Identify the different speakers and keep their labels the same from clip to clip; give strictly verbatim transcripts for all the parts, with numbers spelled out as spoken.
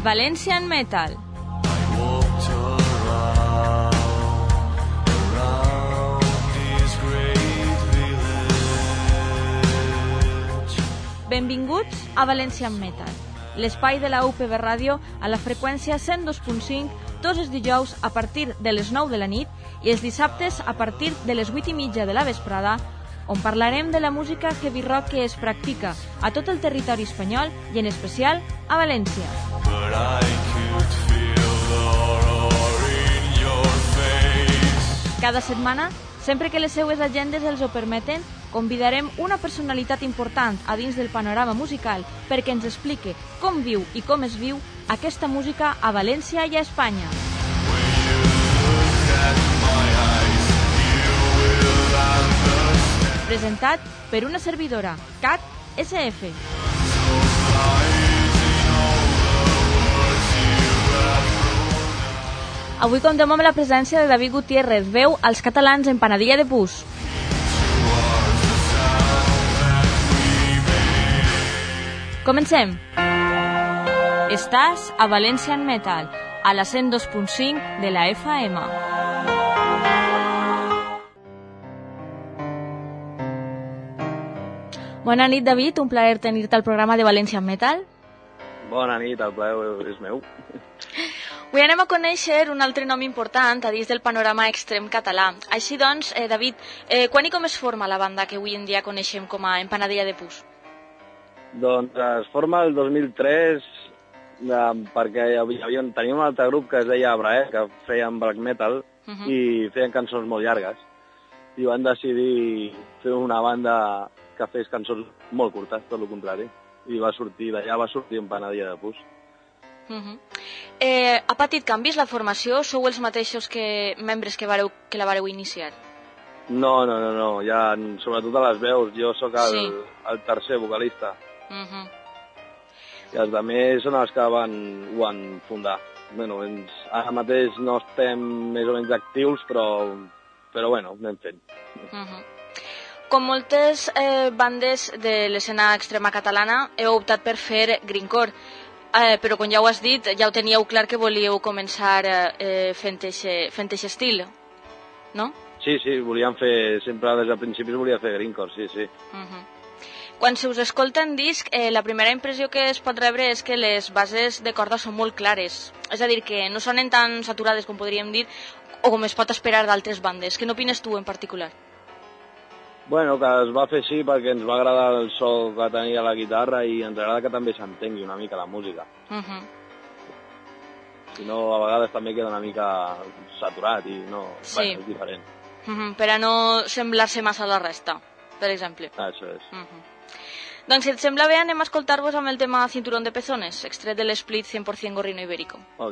Speaker 1: Valencian Metal. Benvinguts a Valencian Metal, l'espai de la U P B Ràdio a la freqüència cent dos punt cinc, tots els dijous a partir de les nou de la nit i els dissabtes a partir de les vuit i mitja de la vesprada, on parlarem de la música heavy rock que es practica a tot el territori espanyol i en especial a València. Cada setmana, sempre que les seues agendes els ho permeten, convidarem una personalitat important a dins del panorama musical perquè ens explique com viu i com es viu aquesta música a València i a Espanya. Presentat per una servidora, Cat S F. Avui comptem amb la presència de David Gutiérrez, veu als catalans en Panadilla de Pus. Comencem. Estàs a Valencian Metal, a la cent dos punt cinc de la F M. Bona nit, David, un plaer tenir-te al programa de Valencian Metal.
Speaker 2: Bona nit, el plaer és meu.
Speaker 1: Avui anem a conèixer un altre nom important a dins del panorama extrem català. Així doncs, eh, David, eh, quan i com es forma la banda que avui en dia coneixem com a Empanadilla de Pus?
Speaker 2: Doncs es forma el dos mil tres eh, perquè hi havia, teníem un altre grup que es deia Abraer, que feien black metal uh -huh. i feien cançons molt llargues. I van decidir fer una banda que fes cançons molt curtes, tot el contrari. I va sortir, d'allà va sortir Empanadilla de Pus.
Speaker 1: Uh -huh. eh, ha patit canvis la formació? Sou els mateixos que membres que, vareu, que la vareu iniciar?
Speaker 2: No, no, no, no. Ja, sobretot a les veus. Jo sóc el, sí. el tercer vocalista. Uh -huh. I els altres són els que van, ho van fundar. Bueno, ens, ara mateix no estem més o menys actius, però, però bueno, anem fent. Uh
Speaker 1: -huh. Com moltes eh, bandes de l'escena extrema catalana, heu optat per fer grindcore. Eh, però com ja ho has dit, ja ho teníeu clar que volíeu començar eh, fent aquest estil, no?
Speaker 2: Sí, sí, volíem fer, sempre des del principi volia fer grindcore, sí, sí.
Speaker 1: Uh-huh. Quan se us escolta en disc, eh, la primera impressió que es pot rebre és que les bases de corda són molt clares, és a dir, que no sonen tan saturades com podríem dir, o com es pot esperar d'altres bandes. Què n'opines tu en particular?
Speaker 2: Bueno, que es va fer així perquè ens va agradar el so que tenia la guitarra i ens agrada que també s'entengui una mica la música. Uh-huh. Si no, a vegades també queda una mica saturat i no... Sí. Bueno, és diferent.
Speaker 1: Uh-huh. Per a no semblar-se massa a la resta, per exemple.
Speaker 2: Ah, això és.
Speaker 1: Uh-huh. Doncs si et sembla bé, anem a escoltar-vos amb el tema Cinturón de Pezones, extret de l'Split cent por ciento Gorrino Ibérico.
Speaker 2: Ok.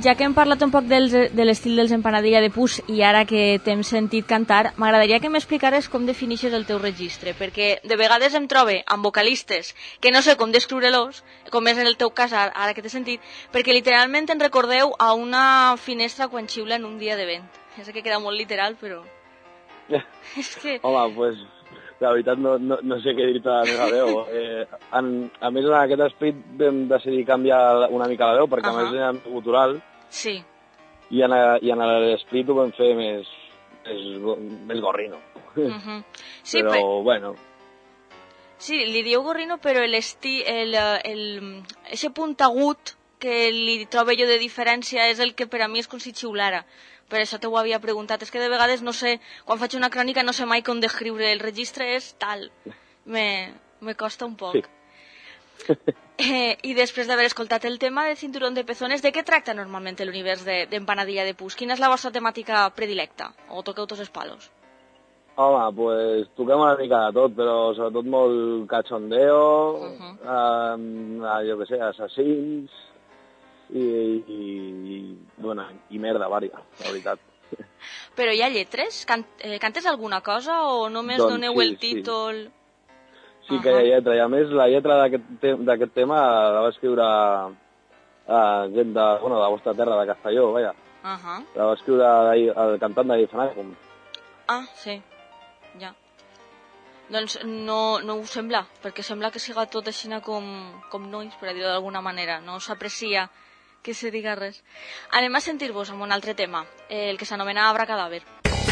Speaker 1: ja que hem parlat un poc dels, de l'estil dels Empanadilla de Pus i ara que t'hem sentit cantar, m'agradaria que m'explicares com definixes el teu registre, perquè de vegades em trobe amb vocalistes que no sé com descriure-los, com és en el teu cas ara que t'he sentit, perquè literalment en recordeu a una finestra quan xiula en un dia de vent. Ja sé que queda molt literal, però... és que...
Speaker 2: Home, pues, la veritat no, no, no sé què dir-te de la meva veu. Eh, en, a més, en aquest esprit vam decidir canviar una mica la veu, perquè uh -huh. a més era gutural.
Speaker 1: Sí.
Speaker 2: I en, a, i en l'esprit ho vam fer més, més, més gorrino. Uh -huh. Sí, però, però, bueno...
Speaker 1: Sí, li dieu gorrino, però l'estil, el, el, ese punt agut que li trobo jo de diferència és el que per a mi és com si xiulara. Per això t'ho havia preguntat. És que de vegades, no sé, quan faig una crònica no sé mai com descriure. El registre és tal. Me, me costa un poc. Sí. eh, I després d'haver escoltat el tema de Cinturón de Pezones, de què tracta normalment l'univers d'Empanadilla de Pus? Quina és la vostra temàtica predilecta? O toqueu tots els palos?
Speaker 2: Home, pues toquem una mica de tot, però sobretot molt cachondeo, uh -huh. eh, jo què sé, assassins... I, i, i, bueno, i merda vària, la veritat.
Speaker 1: Però hi ha lletres? Can, eh, cantes alguna cosa o només doncs doneu sí, el títol?
Speaker 2: Sí, sí uh -huh. que hi ha lletra, i a més la lletra d'aquest te tema la va escriure uh, gent de, bueno, de la vostra terra, de Castelló, vaja. Uh -huh. La va escriure el cantant de Fanàcum.
Speaker 1: Ah, sí, ja. Doncs no, no ho sembla, perquè sembla que siga tot així com, com nois, per a dir-ho d'alguna manera, no s'aprecia que se diga res. Anem a sentir-vos amb un altre tema, el que s'anomena Abracadàver.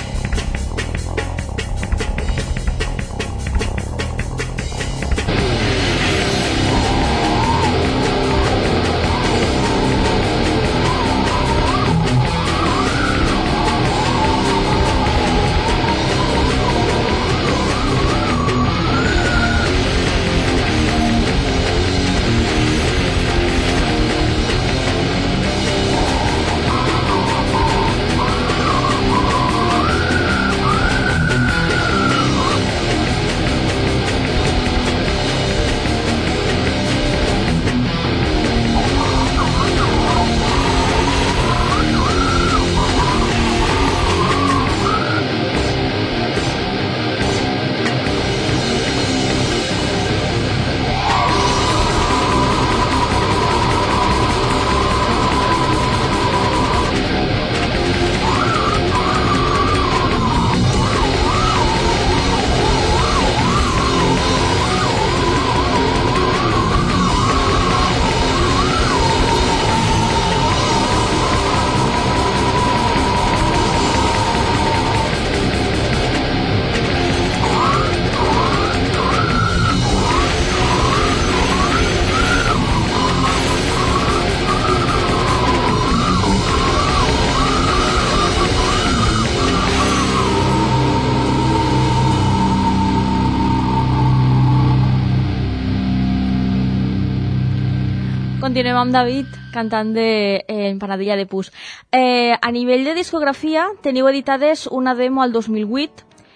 Speaker 1: Continuem amb David, cantant de eh, Empanadilla de Pus. Eh, a nivell de discografia, teniu editades una demo al dos mil vuit,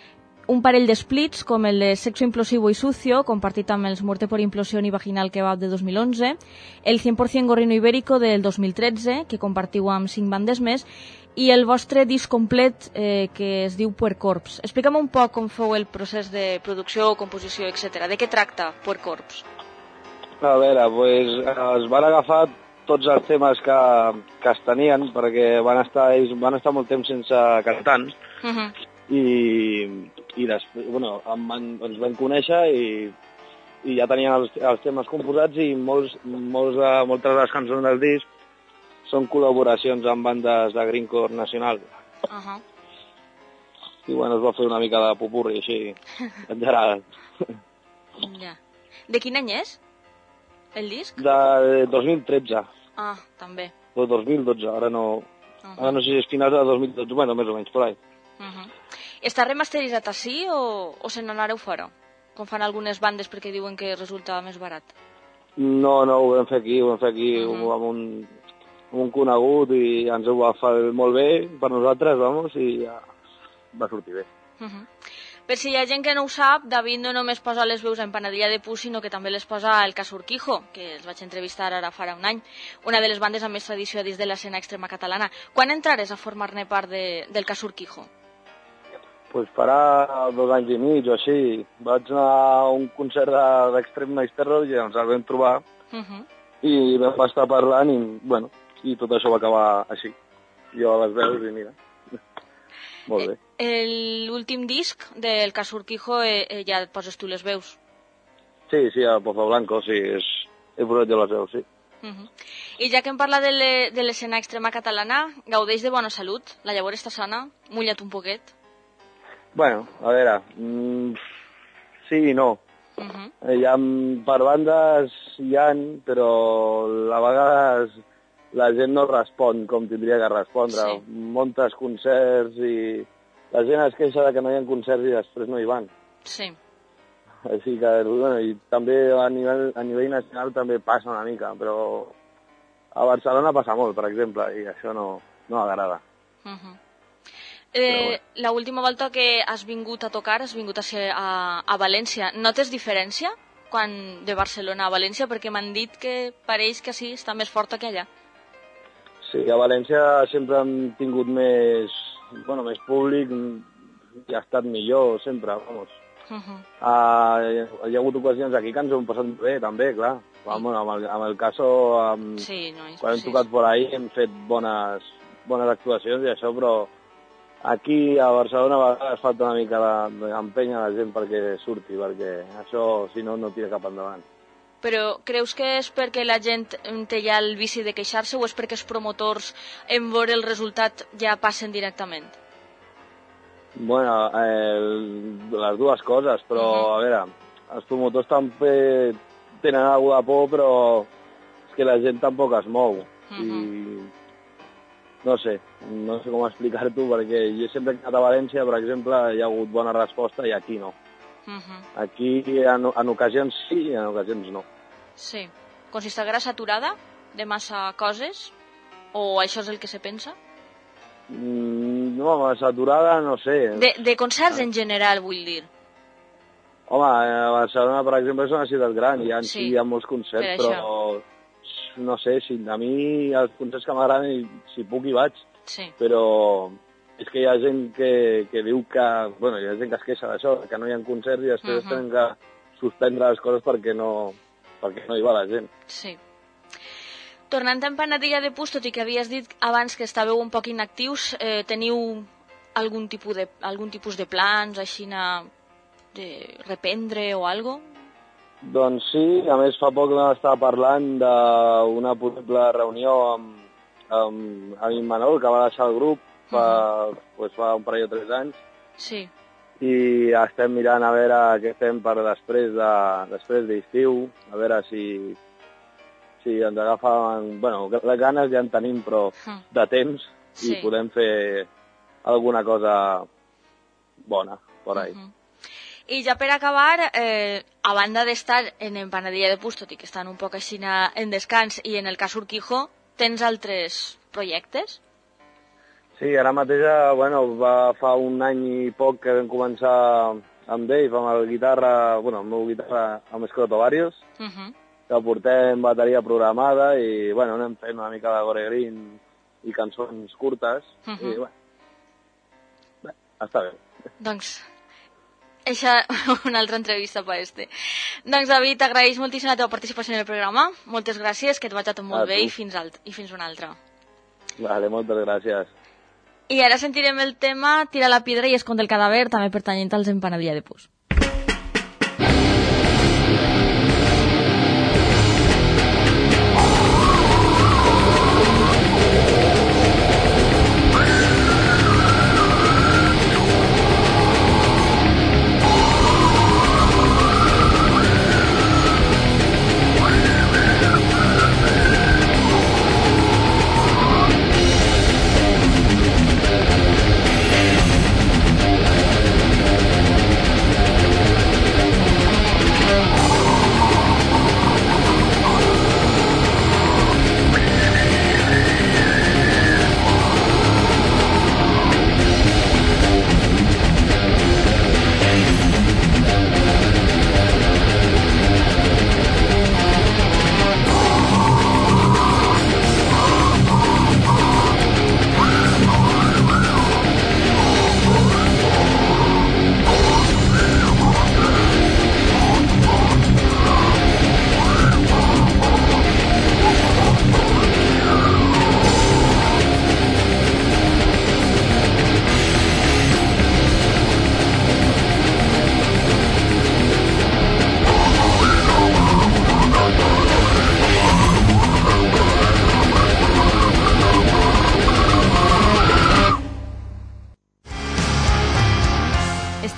Speaker 1: un parell d'esplits, com el de Sexo Implosivo y Sucio, compartit amb els Muerte por Implosión y Vaginal Kebab de dos mil onze, el cent per cent Gorrino Ibérico del dos mil tretze, que compartiu amb cinc bandes més, i el vostre disc complet, eh, que es diu Puer Corps. Explica'm un poc com fou el procés de producció, composició, etcètera. De què tracta Puer Corps?
Speaker 2: A veure, pues, es van agafar tots els temes que, que es tenien, perquè van estar, ells van estar molt temps sense cantants, uh -huh. i, i després, bueno, van, ens vam conèixer i, i ja tenien els, els temes composats, i molts, molts de, moltes de les cançons del disc són col·laboracions amb bandes de greencore nacional. Uh -huh. I bueno, es va fer una mica de popurri, així, en general.
Speaker 1: Ja. De quin any és? El disc?
Speaker 2: De dos mil tretze.
Speaker 1: Ah, també.
Speaker 2: O dos mil dotze, ara no... Uh -huh. Ara no sé si és finals de dos mil dotze, bueno, més o menys, per ahí.
Speaker 1: Uh -huh. Està remasteritzat així o, o se n'anareu fora? Com fan algunes bandes perquè diuen que resulta més barat.
Speaker 2: No, no, ho vam fer aquí, ho vam fer aquí uh -huh. amb, un, amb un conegut, i ens ho va fer molt bé per nosaltres, vamos, i ja va sortir bé.
Speaker 1: Uh -huh. Per si hi ha gent que no ho sap, David no només posa les veus a Empanadilla de Pus, sinó que també les posa al Cas Urquijo, que els vaig entrevistar ara farà un any, una de les bandes amb més tradició dins de l'escena extrema catalana. Quan entrares a formar-ne part de, del Cas Urquijo?
Speaker 2: Pues farà dos anys i mig o així. Vaig anar a un concert d'Extreme Night Terror i ens el vam trobar uh -huh. i vam estar parlant i, bueno, i tot això va acabar així. Jo a les veus i mira, molt bé.
Speaker 1: Eh, L'últim disc del Cas Urquijo eh, eh, ja et poses tu les veus?
Speaker 2: Sí, sí, a Pozo Blanco, sí, és, he posat jo les veus, sí.
Speaker 1: Uh -huh. I ja que em parla de l'escena extrema catalana, gaudeix de bona salut? La llavor està sana? Mulla't un poquet?
Speaker 2: Bueno, a veure, mm, sí i no. Uh -huh. Hi ha, per bandes hi ha, però a vegades la gent no respon com tindria que respondre. Sí. Montes concerts i la gent es queixa de que no hi ha concerts i després no hi van.
Speaker 1: Sí.
Speaker 2: Així que, bueno, i també a nivell, a nivell nacional també passa una mica, però a Barcelona passa molt, per exemple, i això no, no agrada.
Speaker 1: Uh -huh. Eh, bueno. L'última volta que has vingut a tocar, has vingut a, ser a, a València. Notes diferència quan de Barcelona a València? Perquè m'han dit que pareix que sí, està més forta que allà.
Speaker 2: Sí, a València sempre hem tingut més, bueno, més públic i ha estat millor sempre, vamos. Uh -huh. uh, hi ha hagut ocasions aquí que ens ho hem passat bé, també, clar. Sí. Bueno, amb, el, amb el caso, amb,
Speaker 1: sí, no,
Speaker 2: quan hem tocat por ahí hem fet bones, bones actuacions i això, però aquí a Barcelona a vegades falta una mica d'empenya a la gent perquè surti, perquè això, si no, no tira cap endavant.
Speaker 1: Però creus que és perquè la gent té ja el vici de queixar-se o és perquè els promotors, en veure el resultat, ja passen directament?
Speaker 2: Bueno, eh, les dues coses, però, uh-huh. a veure, els promotors també tenen alguna de por, però és que la gent tampoc es mou. Uh-huh. I no sé, no sé com explicar-t'ho, perquè jo sempre he anat a València, per exemple, hi ha hagut bona resposta i aquí no. Uh-huh. Aquí en, en ocasions sí i en ocasions no.
Speaker 1: Sí. Com si estiguera saturada de massa coses? O això és el que se pensa?
Speaker 2: Mm, no, saturada no sé.
Speaker 1: De, de concerts en general, vull dir.
Speaker 2: Home, a Barcelona, per exemple, és una ciutat gran i hi, sí, hi ha molts concerts, per però no sé, si a mi els concerts que m'agraden, si puc hi vaig. Sí. Però és que hi ha gent que, que diu que... Bueno, hi ha gent que es queixa d'això, que no hi ha concerts i després uh-huh. tenen que suspendre les coses perquè no, perquè no hi va la gent.
Speaker 1: Sí. Tornant a Empanadilla de Pus, tot i que havies dit abans que estàveu un poc inactius, eh, teniu algun tipus de, algun tipus de plans, així de reprendre o algo?
Speaker 2: Doncs sí, a més fa poc vam estar parlant d'una possible reunió amb, amb, amb en Manol, que va deixar el grup fa, uh-huh. pues, fa un parell o tres anys. Sí. I estem mirant a veure què fem per després de després d'estiu, a veure si, si ens agafen... Bueno, les ganes ja en tenim, però uh-huh. de temps, sí. I podem fer alguna cosa bona por ahí. Uh-huh.
Speaker 1: I ja per acabar, eh, a banda d'estar en Empanadilla de Pus, tot i que estan un poc així en descans, i en el Cas Urquijo, tens altres projectes?
Speaker 2: Sí, ara mateix, bueno, va fa un any i poc que vam començar amb Dave, amb el guitarra, bueno, amb el guitarra amb Escroto Varios, uh-huh. que portem bateria programada i, bueno, anem fent una mica de Gore Green i cançons curtes, uh-huh. i, bueno, bé, està bé.
Speaker 1: Doncs... Eixa una altra entrevista per este. Doncs, David, t'agraeix moltíssim la teva participació en el programa. Moltes gràcies, que et vaig a tot molt bé i fins, alt, i fins una altra.
Speaker 2: Vale, moltes gràcies.
Speaker 1: I ara sentirem el tema Tira la piedra i esconde el cadàver, també pertanyent als Empanadilla de Pus.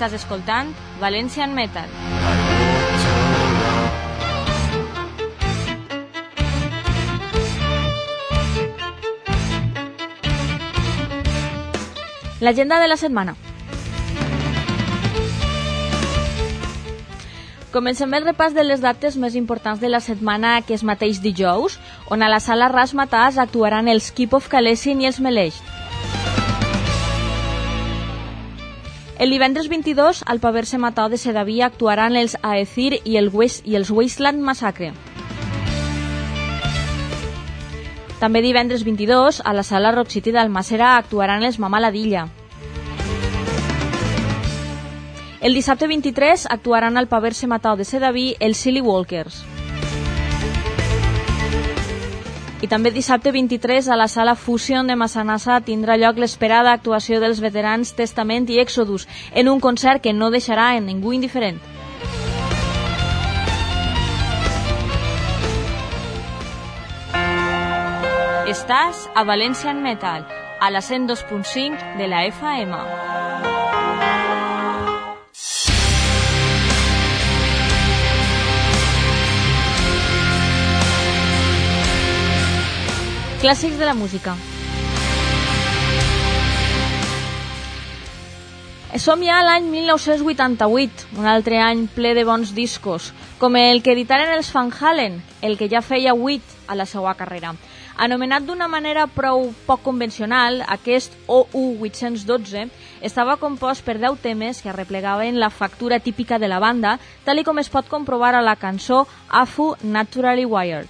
Speaker 1: Estàs escoltant Valencian Metal. L'agenda de la setmana. Comencem el repàs de les dates més importants de la setmana, que és mateix dijous, on a la sala Razzmatazz actuaran els Keep of Kalesin i els Meleix. El divendres vint-i-dos, al Paverse Matau de Sedaví actuaran els Aethir i, el West, i els Wasteland Massacre. També divendres vint-i-dos, a la sala Rock City d'Almàssera actuaran els Mama Ladilla. El dissabte vint-i-tres actuaran al Paverse Matau de Sedaví els Silly Walkers. I també dissabte vint-i-tres a la sala Fusion de Massanassa tindrà lloc l'esperada actuació dels veterans Testament i Exodus en un concert que no deixarà en ningú indiferent. Estàs a Valencian Metal, a la cent dos punt cinc de la F M. Clàssics de la música. Som ja a l'any mil nou-cents vuitanta-vuit, un altre any ple de bons discos, com el que editaren els Van Halen, el que ja feia vuit a la seva carrera. Anomenat d'una manera prou poc convencional, aquest O U vuit-cents dotze estava compost per deu temes que arreplegaven la factura típica de la banda, tal com es pot comprovar a la cançó A F U Naturally Wired.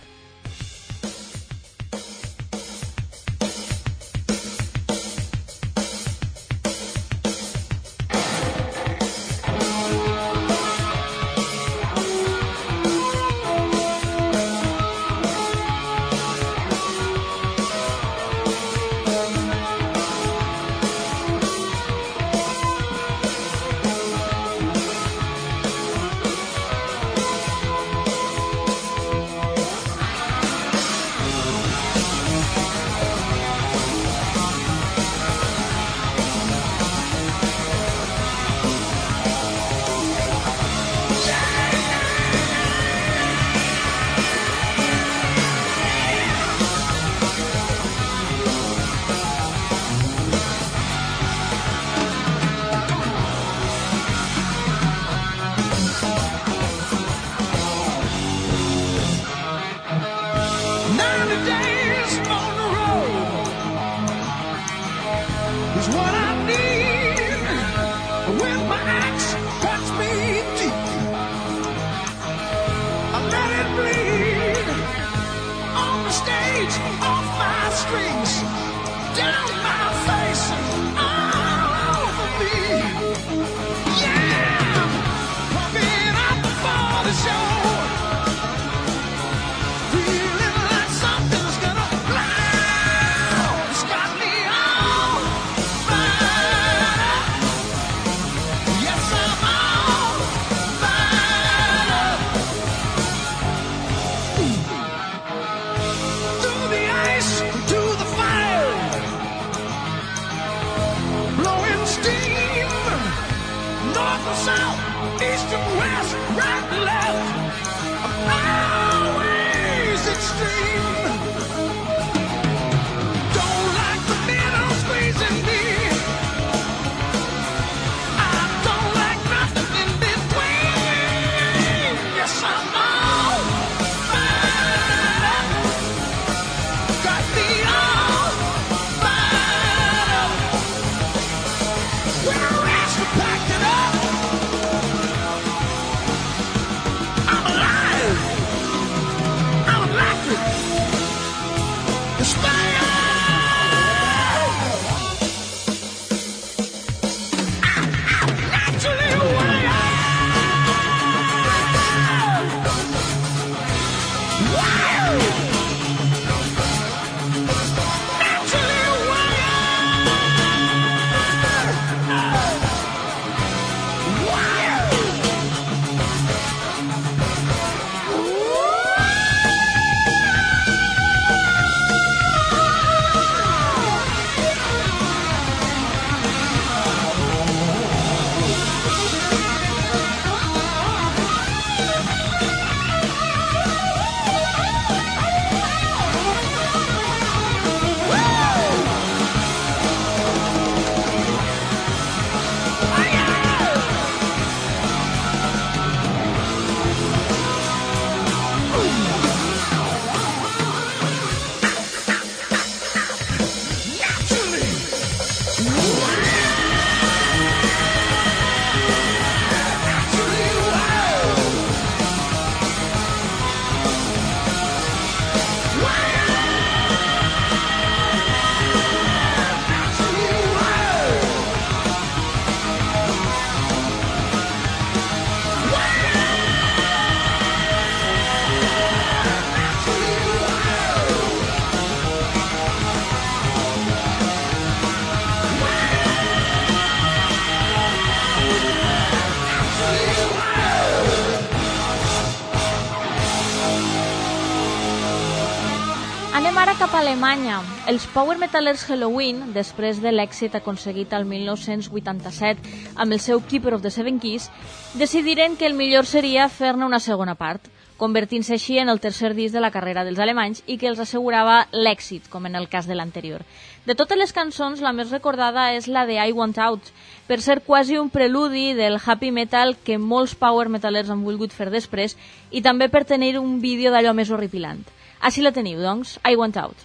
Speaker 1: Alemanya. Els power metalers Helloween, després de l'èxit aconseguit al mil nou-cents vuitanta-set amb el seu Keeper of the Seven Keys, decidiren que el millor seria fer-ne una segona part, convertint-se així en el tercer disc de la carrera dels alemanys i que els assegurava l'èxit, com en el cas de l'anterior. De totes les cançons, la més recordada és la de I Want Out, per ser quasi un preludi del happy metal que molts power metalers han volgut fer després i també per tenir un vídeo d'allò més horripilant. Així la teniu, doncs, I Want Out.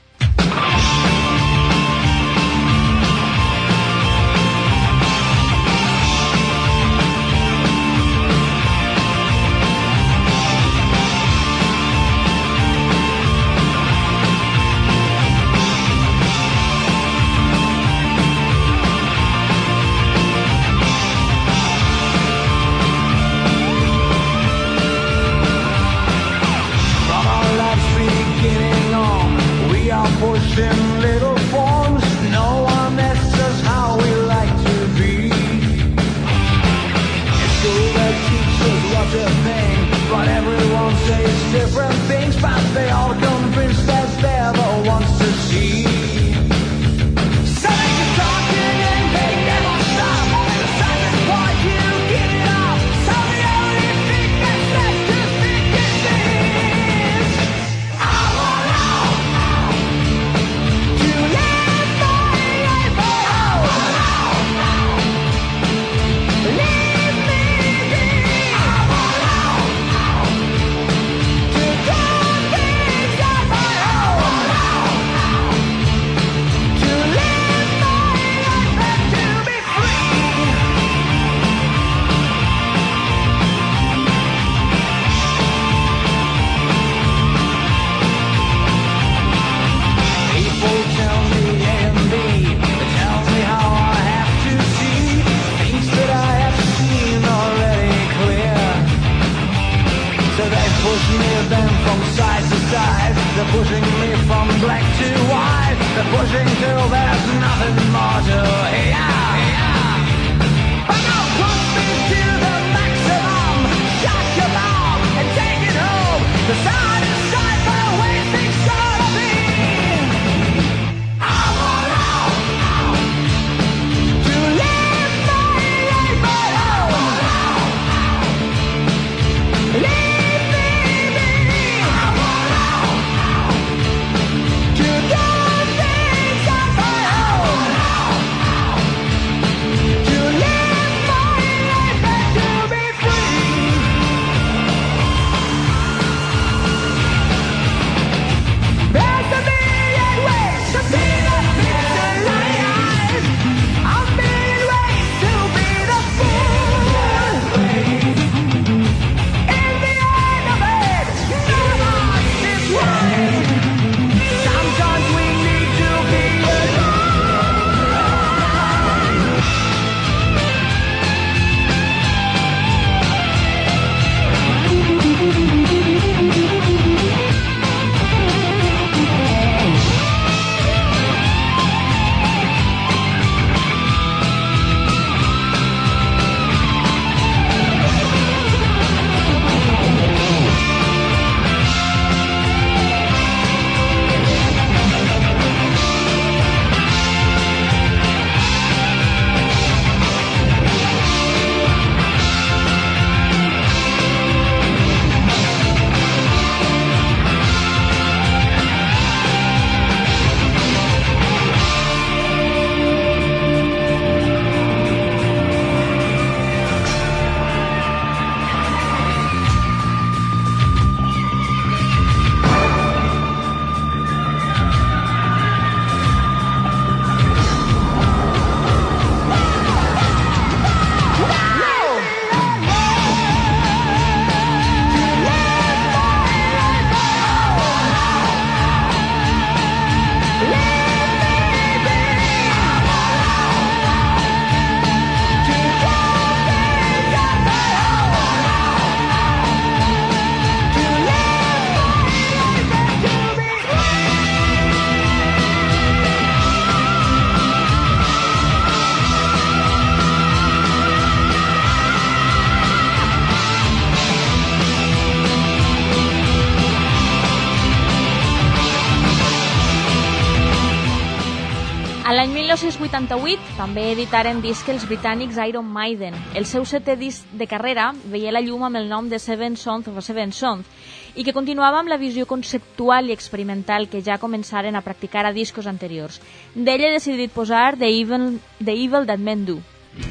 Speaker 3: Pushing little forms, no one asks us how we like to be. In school they teach us what to think, but everyone says different things, but they all convinced that they're the ones to see. So they keep talking and they never stop, and the silent part you give it up. So the only thing that's left to think is this: I want out. They're pushing me from black to white. They're pushing till there's nothing more to hear. But now push me to the maximum. Shut your mouth and take it home. The sun is shine for the way things gotta be. I want out to live my life my own. Leave
Speaker 1: A l'any mil nou-cents vuitanta-vuit també editaren disc els britànics Iron Maiden. El seu setè disc de carrera veia la llum amb el nom de Seven Sons of a Seven Sons i que continuava amb la visió conceptual i experimental que ja començaren a practicar a discos anteriors. D'ell he decidit posar The Evil, The Evil That Men Do.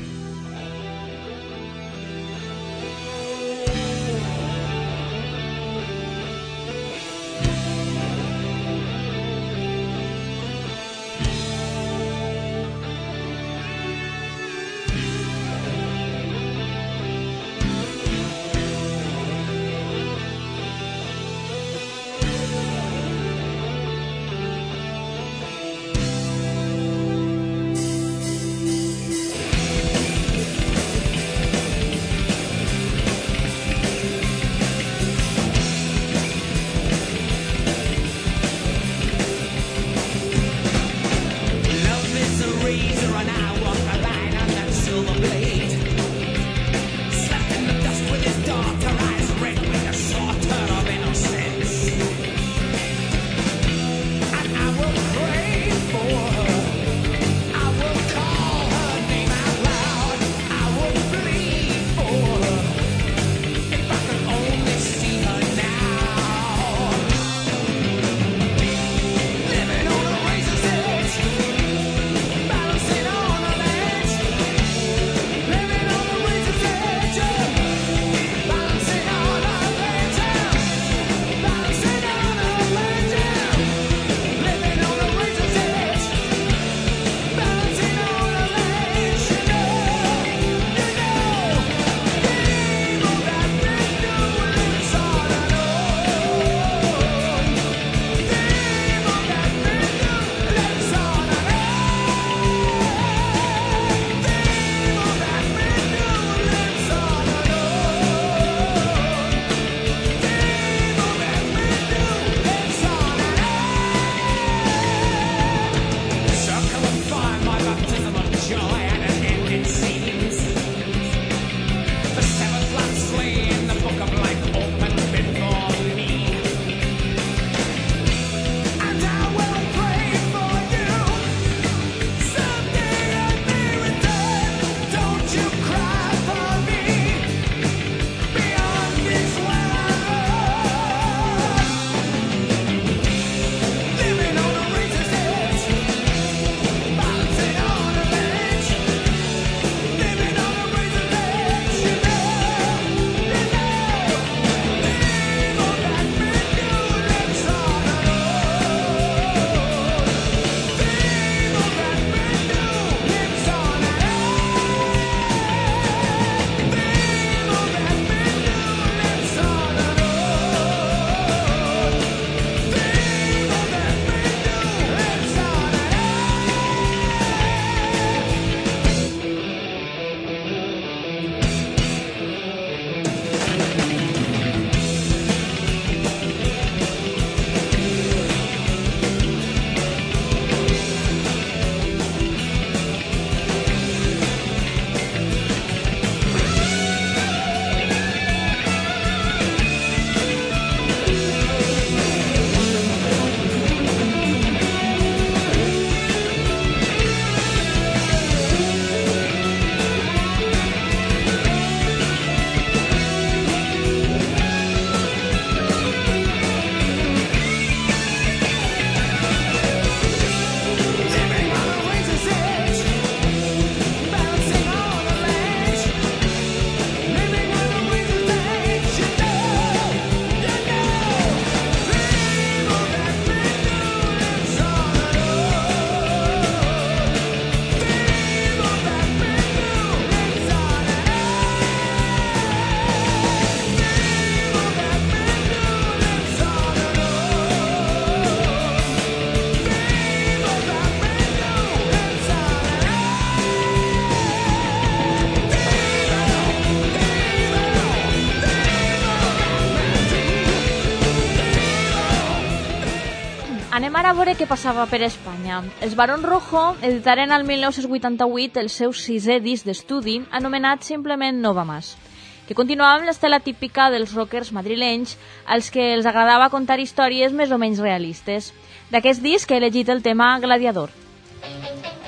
Speaker 1: Anem ara a veure què passava per Espanya. Els Barón Rojo editaren al mil nou-cents vuitanta-vuit el seu sisè disc d'estudi, anomenat simplement Nova Más, que continuava amb l'estela típica dels rockers madrilenys, als que els agradava contar històries més o menys realistes. D'aquest disc he elegit el tema Gladiador.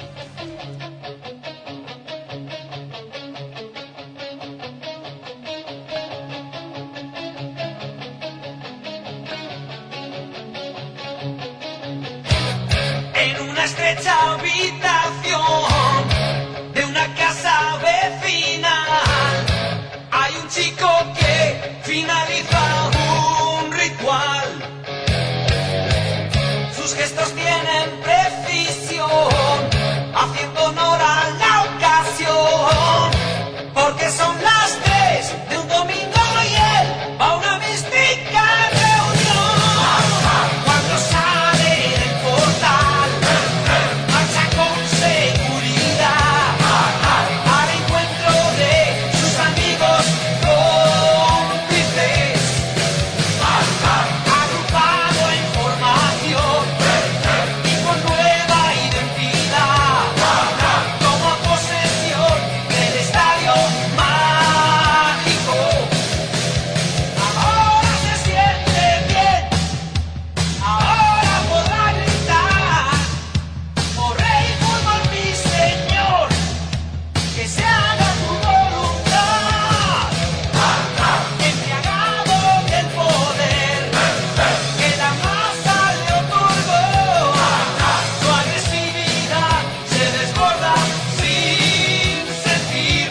Speaker 4: una estrecha habitación de una casa vecinal hay un chico que finaliza un ritual. Sus gestos tienen precisión, haciendo honor a la ocasión, porque son las tres de un domingo y él va a una mística reunión. Cuando sale del portal, marcha con seguridad al encuentro de sus amigos cómplices, agrupado en formación y con nueva identidad, como posesión del estadio mágico. Ahora se siente bien, ahora podrá gritar: oh rey fútbol, mi señor, que se haga tu voluntad. Embriagado del poder que la masa le otorgó, su agresividad se desborda sin sentir.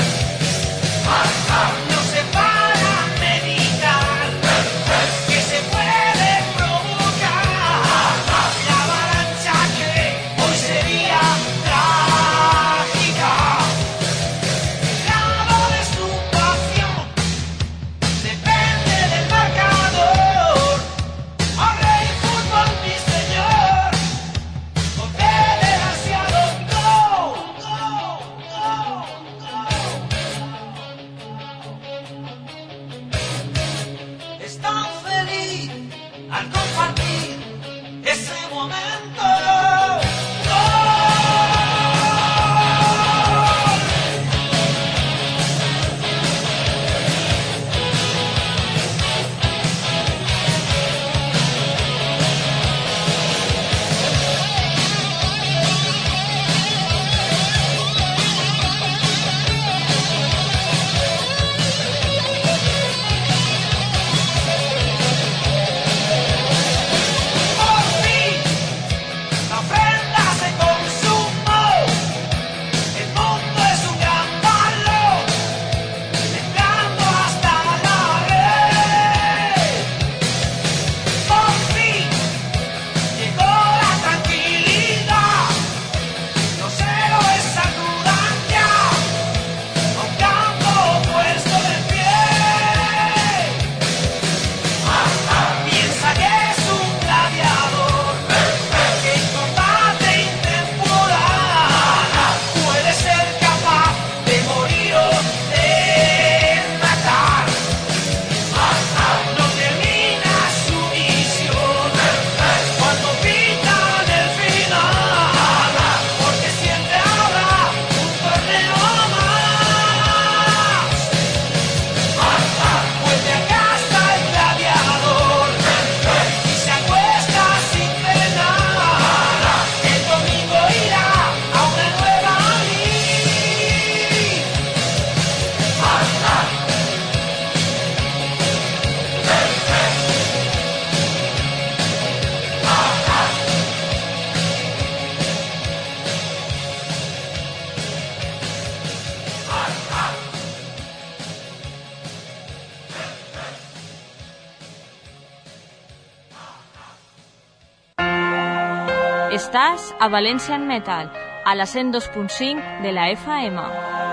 Speaker 4: No se para a meditar que se puede provocar la avalancha que hoy sería trágica. El grado de su pasión depende del marcador. Oh rey fútbol, mi señor, concede el ansiado gol. Es tan feliz al compartir ese momento. Por fin la ofrenda se consumó. El mundo es un gran balón, entrando hasta la red. Por fin llegó la tranquilidad. Los héroes saludan ya a un campo puesto de pie. Piensa que es un gladiador que en combate intemporal puede ser capaz de morir o de matar. No termina su misión cuando pitan el final, porque siempre habrá un torneo más. Vuelve a casa el gladiador y se acuesta sin penar. El domingo irá a una nueva lid.
Speaker 1: Estàs a València en Metal, a la cent dos punt cinc de la F M.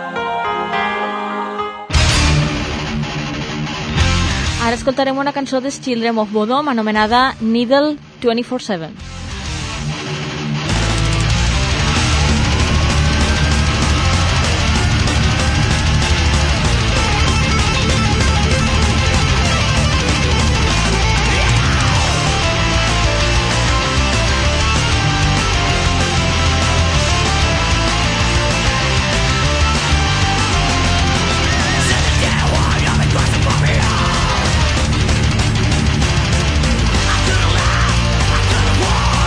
Speaker 1: Ara escoltarem una cançó de Children of Bodom anomenada Needle vint-i-quatre set.
Speaker 4: I could've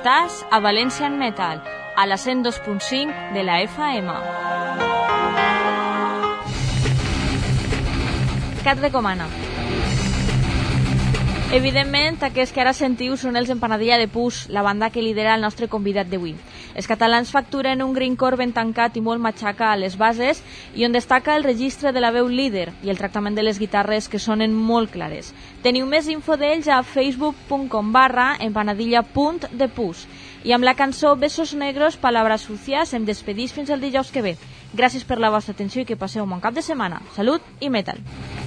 Speaker 1: Estàs a Valencian Metal, a la cent dos punt cinc de la F M. Què et recomana? Evidentment, aquests que ara sentiu són els Empanadilla de Pus, la banda que lidera el nostre convidat d'avui. Els catalans facturen un greencore ben tancat i molt matxaca a les bases i on destaca el registre de la veu líder i el tractament de les guitarres que sonen molt clares. Teniu més info d'ells a facebook punt com barra empanadilla punt de pus. I amb la cançó Besos Negros, Palabras Sucias, em despedís fins el dijous que ve. Gràcies per la vostra atenció i que passeu un bon cap de setmana. Salut i metal!